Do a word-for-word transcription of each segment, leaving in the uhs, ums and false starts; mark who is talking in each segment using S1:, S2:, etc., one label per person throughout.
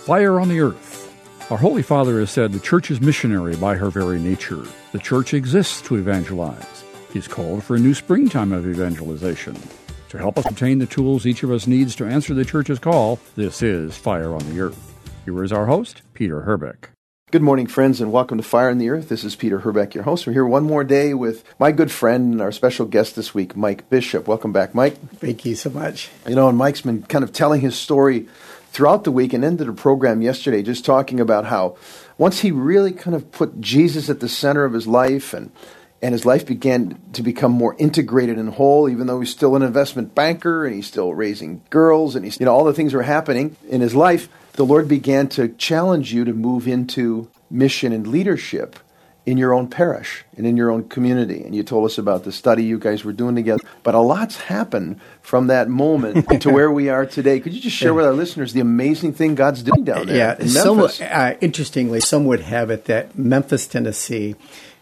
S1: Fire on the Earth. Our Holy Father has said the Church is missionary by her very nature. The Church exists to evangelize. He's called for a new springtime of evangelization. To help us obtain the tools each of us needs to answer the Church's call, this is Fire on the Earth. Here is our host, Peter Herbeck.
S2: Good morning, friends, and welcome to Fire on the Earth. This is Peter Herbeck, your host. We're here one more day with my good friend and our special guest this week, Mike Bishop. Welcome back, Mike.
S3: Thank you so much.
S2: You know, and Mike's been kind of telling his story throughout the week and ended a program yesterday just talking about how once he really kind of put Jesus at the center of his life and and his life began to become more integrated and whole, even though he's still an investment banker and he's still raising girls and he's, you know, all the things were happening in his life, the Lord began to challenge you to move into mission and leadership in your own parish and in your own community. And you told us about the study you guys were doing together. But a lot's happened from that moment to where we are today. Could you just share with our listeners the amazing thing God's doing down there
S3: yeah,
S2: in Memphis?
S3: Some, uh, interestingly, some would have it that Memphis, Tennessee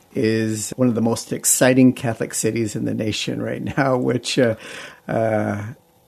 S3: is one of the most exciting Catholic cities in the nation right now, which uh, uh,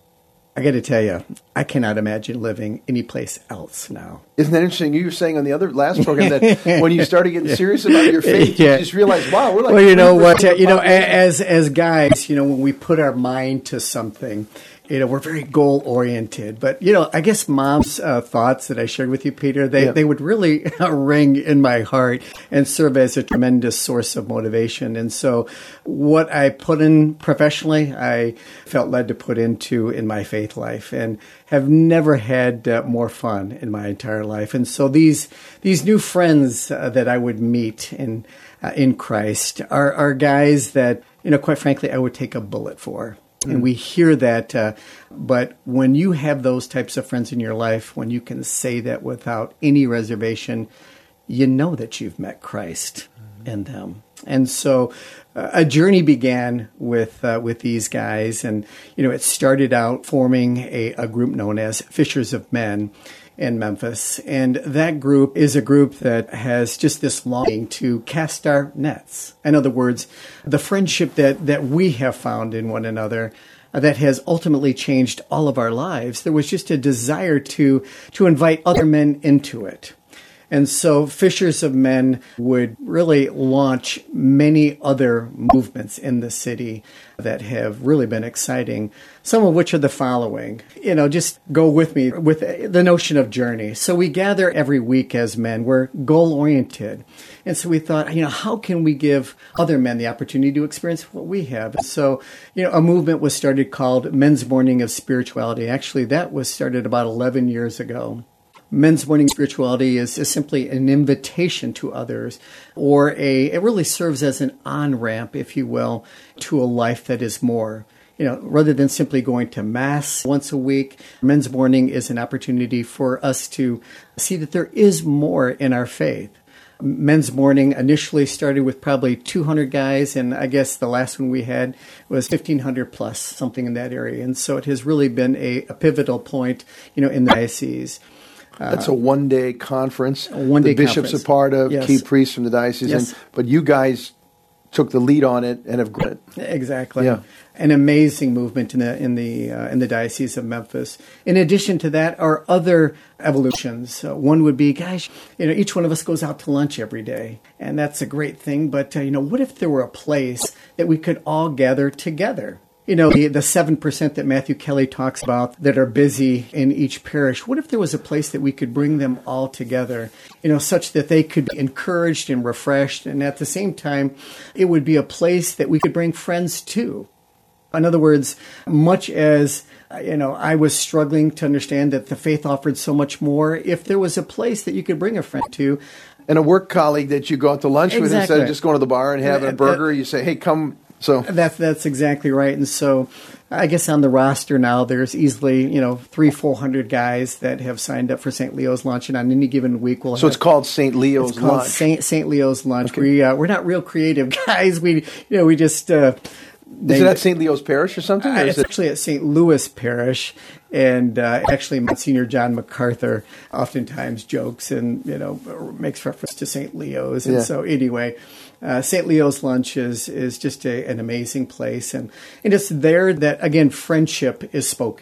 S3: I got to tell you, I cannot imagine living anyplace else now.
S2: Isn't that interesting? You were saying on the other last program that when you started getting serious about your faith,
S3: yeah.
S2: you just realized, wow, we're like...
S3: Well, you know what, uh, you know, as as guys, you know, when we put our mind to something, you know, we're very goal-oriented. But, you know, I guess Mom's uh, thoughts that I shared with you, Peter, they,
S2: yeah.
S3: they would really ring in my heart and serve as a tremendous source of motivation. And so what I put in professionally, I felt led to put into in my faith life and have never had uh, more fun in my entire life. And so these these new friends uh, that I would meet in, uh, in Christ are, are guys that, you know, quite frankly, I would take a bullet for. And we hear that, uh, but when you have those types of friends in your life, when you can say that without any reservation, you know that you've met Christ in them. And so uh, a journey began with uh, with these guys, and you know it started out forming a, a group known as Fishers of Men in Memphis. And that group is a group that has just this longing to cast our nets. In other words, the friendship that, that we have found in one another uh, that has ultimately changed all of our lives. There was just a desire to, to invite other men into it. And so Fishers of Men would really launch many other movements in the city that have really been exciting, some of which are the following. You know, just go with me with the notion of journey. So we gather every week as men. We're goal-oriented. And so we thought, you know, how can we give other men the opportunity to experience what we have? So, you know, a movement was started called Men's Morning of Spirituality. Actually, that was started about eleven years ago. Men's Morning Spirituality is, is simply an invitation to others, or a it really serves as an on-ramp, if you will, to a life that is more. You know, rather than simply going to Mass once a week, Men's Morning is an opportunity for us to see that there is more in our faith. Men's Morning initially started with probably two hundred guys, and I guess the last one we had was fifteen hundred plus, something in that area. And so it has really been a, a pivotal point, you know, in the diocese.
S2: That's a one-day conference.
S3: A one-day
S2: the bishop's
S3: conference.
S2: a part of,
S3: Yes.
S2: key priests from the diocese.
S3: Yes.
S2: And, but you guys took the lead on it and have grown it.
S3: Exactly.
S2: Yeah.
S3: An amazing movement in the in the uh, in the Diocese of Memphis. In addition to that are other evolutions. Uh, one would be, gosh, you know, each one of us goes out to lunch every day, and that's a great thing. But uh, you know, what if there were a place that we could all gather together? You know, the, the seven percent that Matthew Kelly talks about that are busy in each parish, what if there was a place that we could bring them all together, you know, such that they could be encouraged and refreshed, and at the same time, it would be a place that we could bring friends to. In other words, much as, you know, I was struggling to understand that the faith offered so much more, if there was a place that you could bring a friend to,
S2: and a work colleague that you go out to lunch
S3: exactly.
S2: with instead of just going to the bar and having a burger, you say, hey, come... So
S3: that's that's exactly right. And so I guess on the roster now, there's easily, you know, three, four hundred guys that have signed up for Saint Leo's Lunch. And on any given week, we'll
S2: So
S3: have,
S2: it's called Saint Leo's
S3: it's called
S2: Lunch.
S3: Saint, Saint Leo's Lunch.
S2: Okay.
S3: We, uh, we're not real creative guys. We, you know, we just... Uh,
S2: Is it at Saint Leo's Parish or something? Or
S3: uh,
S2: is
S3: it's
S2: it-
S3: actually at Saint Louis Parish. And uh, actually, Monsignor John MacArthur oftentimes jokes and, you know, makes reference to Saint Leo's. And
S2: Yeah.
S3: so anyway, uh, Saint Leo's Lunch is, is just a, an amazing place. And, and it's there that, again, friendship is spoken.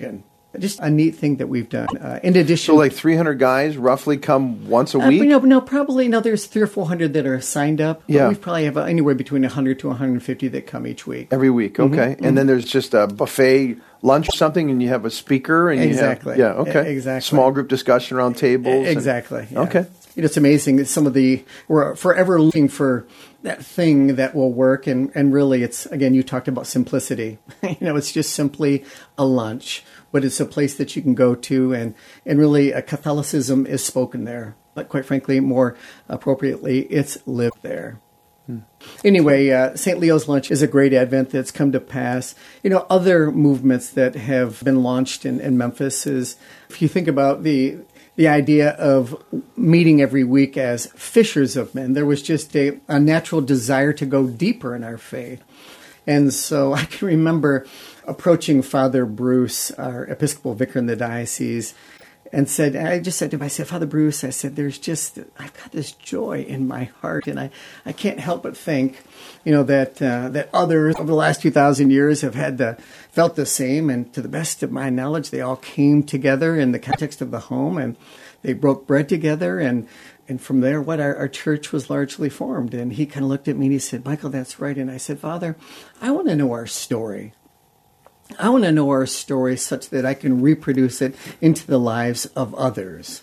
S3: Just a neat thing that we've done. Uh, in addition,
S2: So like three hundred guys roughly come once a
S3: uh,
S2: week?
S3: no, no, probably no. There's three or four hundred that are signed up. But
S2: Yeah.
S3: we probably have anywhere between a hundred to one hundred fifty that come each week.
S2: Every week, okay. And then there's just a buffet lunch or something, and you have a speaker. and
S3: Exactly.
S2: You have, yeah, okay.
S3: E- exactly.
S2: Small group discussion around tables. and-
S3: Exactly. yeah.
S2: Okay.
S3: You know, it's amazing that some of the, we're forever looking for that thing that will work. And, and really, it's, again, you talked about simplicity. you know, it's just simply a lunch, but it's a place that you can go to. And, and really, uh, Catholicism is spoken there. But quite frankly, more appropriately, it's lived there. Anyway, uh, Saint Leo's Lunch is a great Advent that's come to pass. You know, other movements that have been launched in, in Memphis is, if you think about the the idea of meeting every week as fishers of men, there was just a, a natural desire to go deeper in our faith. And so I can remember approaching Father Bruce, our Episcopal vicar in the diocese, and said, I just said to him, I said, Father Bruce, I said, there's just, I've got this joy in my heart, and I, I can't help but think, you know, that uh, that others over the last two thousand years have had the, felt the same, and to the best of my knowledge, they all came together in the context of the home, and they broke bread together, and and from there, what our, our church was largely formed. And he kind of looked at me and he said, Michael, that's right. And I said, Father, I want to know our story. I want to know our story such that I can reproduce it into the lives of others.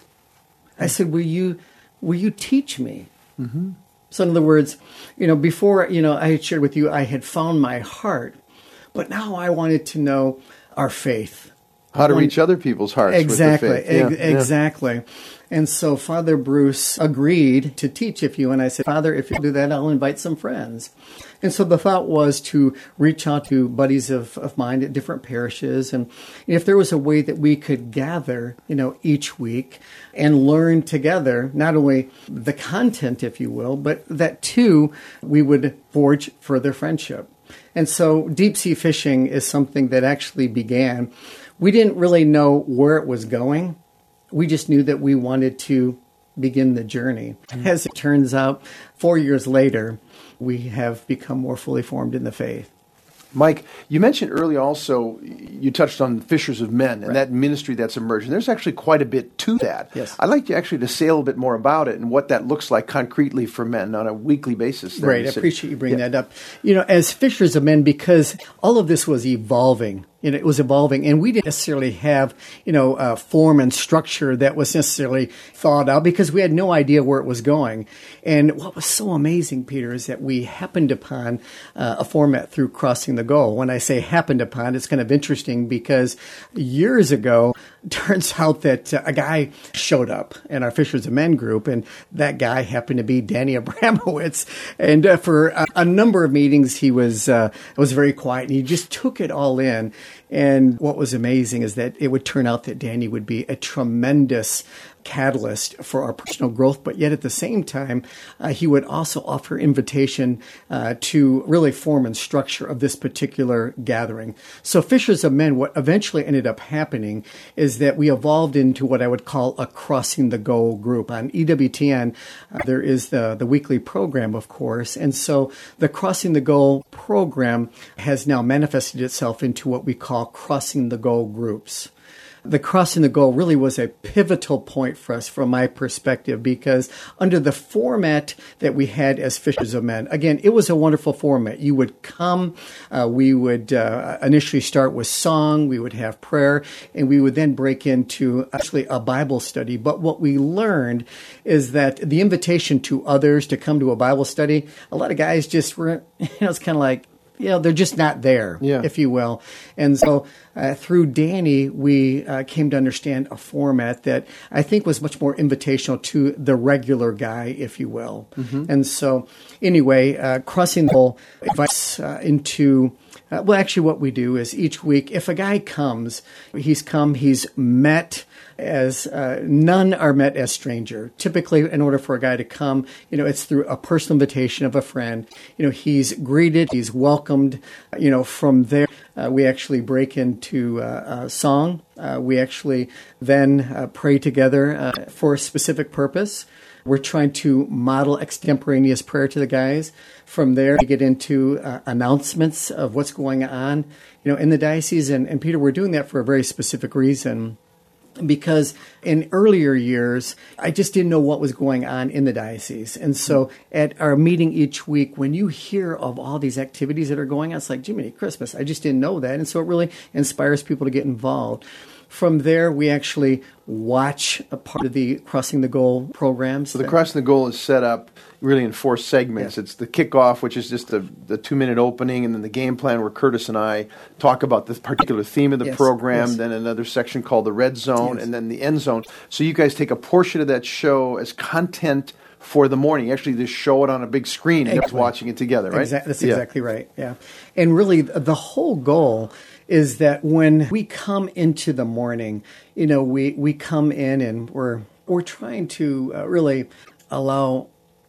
S3: I said, will you, will you teach me? Mm-hmm. So in other words, you know, before, you know, I had shared with you, I had found my heart, but now I wanted to know our faith.
S2: How to reach other people's hearts.
S3: Exactly,
S2: with the faith.
S3: ex-
S2: Yeah, yeah.
S3: exactly. And so Father Bruce agreed to teach a few, and I said, Father, if you do that, I'll invite some friends. And so the thought was to reach out to buddies of, of mine at different parishes, and if there was a way that we could gather, you know, each week and learn together, not only the content, if you will, but that too, we would forge further friendship. And so deep sea fishing is something that actually began. We didn't really know where it was going. We just knew that we wanted to begin the journey. As it turns out, four years later, we have become more fully formed in the faith.
S2: Mike, you mentioned earlier also, you touched on Fishers of Men and
S3: Right.
S2: that ministry that's emerging. There's actually quite a bit to that.
S3: Yes.
S2: I'd like you actually to say a little bit more about it and what that looks like concretely for men on a weekly basis. there in
S3: Right,
S2: the
S3: I
S2: city.
S3: appreciate you bringing
S2: Yeah.
S3: that up. You know, as Fishers of Men, because all of this was evolving, you know, it was evolving, and we didn't necessarily have, you know, uh, form and structure that was necessarily thought out because we had no idea where it was going. And what was so amazing, Peter, is that we happened upon uh, a format through Crossing the Goal. When I say happened upon, it's kind of interesting because years ago, it turns out that uh, a guy showed up in our Fishers of Men group, and that guy happened to be Danny Abramowitz. And uh, for a, a number of meetings, he was uh, was very quiet, and he just took it all in. And what was amazing is that it would turn out that Danny would be a tremendous catalyst for our personal growth, but yet at the same time, uh, he would also offer invitation uh, to really form and structure of this particular gathering. So Fishers of Men, what eventually ended up happening is that we evolved into what I would call a Crossing the Goal group. On E W T N, uh, there is the, the weekly program, of course, and so the Crossing the Goal program has now manifested itself into what we call Crossing the Goal groups. The Crossing the Goal really was a pivotal point for us from my perspective because under the format that we had as Fishers of Men, again, it was a wonderful format. You would come, uh, we would uh, initially start with song, we would have prayer, and we would then break into actually a Bible study. But what we learned is that the invitation to others to come to a Bible study, a lot of guys just were, you know, it's kind of like, you know, they're just not there,
S2: Yeah.
S3: if you will. And so uh, through Danny, we uh, came to understand a format that I think was much more invitational to the regular guy, if you will. Mm-hmm. And so anyway, uh, Crossing the Goal invites uh, into, uh, well, actually what we do is each week, if a guy comes, he's come, he's met as uh, none are met as stranger. Typically, in order for a guy to come, you know, it's through a personal invitation of a friend. You know, he's greeted, he's welcomed. You know, from there, Uh, we actually break into uh, a song. Uh, we actually then uh, pray together uh, for a specific purpose. We're trying to model extemporaneous prayer to the guys. From there, we get into uh, announcements of what's going on, you know, in the diocese. And, and Peter, we're doing that for a very specific reason. Because in earlier years, I just didn't know what was going on in the diocese. And so at our meeting each week, when you hear of all these activities that are going on, it's like, Jiminy Christmas, I just didn't know that. And so it really inspires people to get involved. From there, we actually watch a part of the Crossing the Goal programs.
S2: So the Crossing the Goal is set up really in four segments. Yeah. It's the kickoff, which is just the, the two-minute opening, and then the game plan where Curtis and I talk about the particular theme of the yes. program, yes. then another section called the Red Zone, yes. and then the End Zone. So you guys take a portion of that show as content for the morning. You actually just show it on a big screen and exactly. watching it together, right?
S3: Exactly. That's yeah. exactly right, yeah. And really, the whole goal is that when we come into the morning, you know, we, we come in and we're we're trying to uh, really allow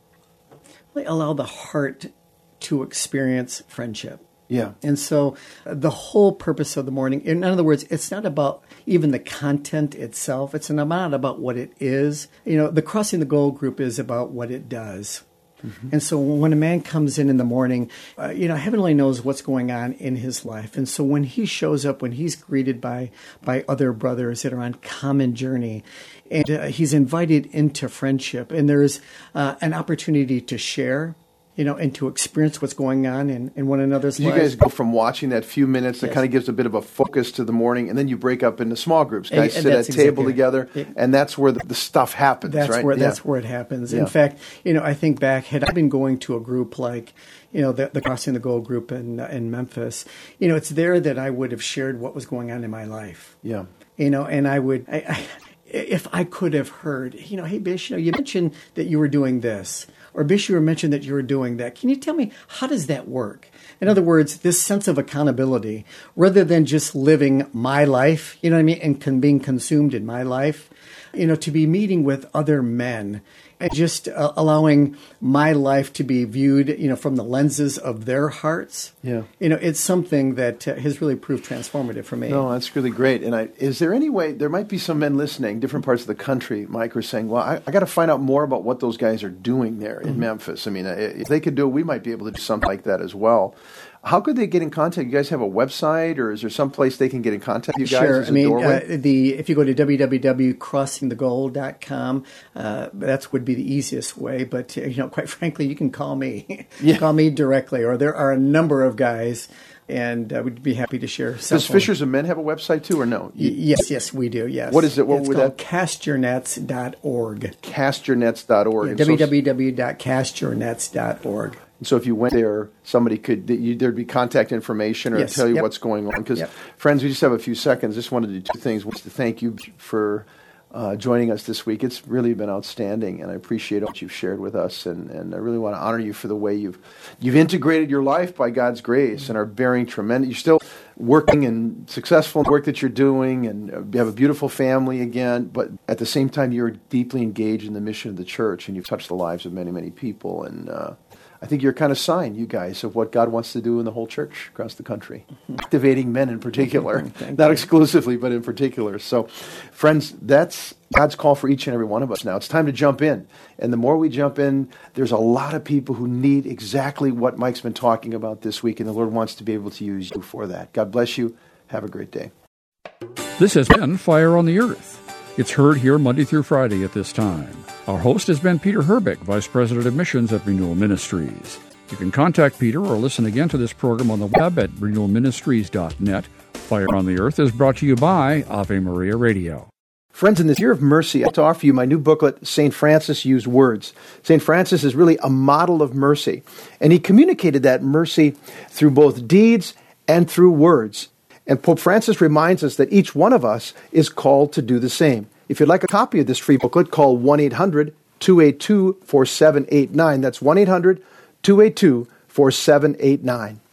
S3: really allow the heart to experience friendship.
S2: Yeah.
S3: And so uh, the whole purpose of the morning, in other words, it's not about even the content itself. It's not about what it is. You know, the Crossing the Goal group is about what it does. Mm-hmm. And so when a man comes in in the morning, uh, you know, heaven only knows what's going on in his life. And so when he shows up, when he's greeted by by other brothers that are on common journey, and uh, he's invited into friendship, and there's uh, an opportunity to share, you know, and to experience what's going on in, in one another's
S2: you
S3: lives.
S2: You guys go from watching that few minutes that
S3: yes.
S2: kind of gives a bit of a focus to the morning, and then you break up into small groups. Guys
S3: and,
S2: sit
S3: and
S2: at a table
S3: exactly
S2: together,
S3: it,
S2: and that's where the, the stuff happens,
S3: that's
S2: right?
S3: Where,
S2: yeah.
S3: That's where it happens.
S2: Yeah.
S3: In fact, you know, I think back, had I been going to a group like, you know, the, the Crossing the Goal group in, uh, in Memphis, you know, it's there that I would have shared what was going on in my life.
S2: Yeah.
S3: You know, and I would... I, I, if I could have heard, you know, hey, Bish, you know, you mentioned that you were doing this, or Bish, you mentioned that you were doing that. Can you tell me, how does that work? In other words, this sense of accountability, rather than just living my life, you know what I mean, and con- being consumed in my life, you know, to be meeting with other men and just uh, allowing my life to be viewed, you know, from the lenses of their hearts.
S2: Yeah.
S3: You know, it's something that uh, has really proved transformative for me.
S2: No, that's really great. And I, is there any way, there might be some men listening, different parts of the country, Mike, are saying, well, I, I got to find out more about what those guys are doing there in mm-hmm. Memphis. I mean, if they could do it, we might be able to do something like that as well. How could they get in contact? You guys have a website, or is there some place they can get in contact with you guys?
S3: Sure.
S2: As
S3: I mean,
S2: uh,
S3: the if you go to w w w dot crossing the goal dot com, uh, that would be the easiest way. But, uh, you know, quite frankly, you can call me.
S2: Yeah.
S3: Call me directly, or there are a number of guys, and I would be happy to share.
S2: Does Fishers of Men have a website, too, or no?
S3: Y- yes, yes, we do, yes.
S2: What is it? What
S3: it's
S2: would
S3: called
S2: that?
S3: cast your nets dot org.
S2: cast your nets dot org.
S3: Yeah, w w w dot cast your nets dot org.
S2: And so if you went there, somebody could, you, there'd be contact information or
S3: yes,
S2: tell you
S3: yep.
S2: what's going on. Because,
S3: yep.
S2: friends, we just have a few seconds. Just wanted to do two things. One is to thank you for uh, joining us this week. It's really been outstanding, and I appreciate what you've shared with us. And, and I really want to honor you for the way you've you've integrated your life by God's grace and are bearing tremendous. You're still working and successful in the work that you're doing, and you have a beautiful family again. But at the same time, you're deeply engaged in the mission of the church, and you've touched the lives of many, many people. And uh, I think you're kind of sign, you guys, of what God wants to do in the whole church across the country, activating men in particular, not exclusively, but in particular. So, friends, that's God's call for each and every one of us now. It's time to jump in. And the more we jump in, there's a lot of people who need exactly what Mike's been talking about this week, and the Lord wants to be able to use you for that. God bless you. Have a great day.
S1: This has been Fire on the Earth. It's heard here Monday through Friday at this time. Our host has been Peter Herbeck, Vice President of Missions at Renewal Ministries. You can contact Peter or listen again to this program on the web at renewal ministries dot net. Fire on the Earth is brought to you by Ave Maria Radio.
S2: Friends, in this year of mercy, I have to offer you my new booklet, Saint Francis Used Words. Saint Francis is really a model of mercy, and he communicated that mercy through both deeds and through words. And Pope Francis reminds us that each one of us is called to do the same. If you'd like a copy of this free booklet, call one eight hundred two eight two four seven eight nine. That's one eight hundred two eight two four seven eight nine.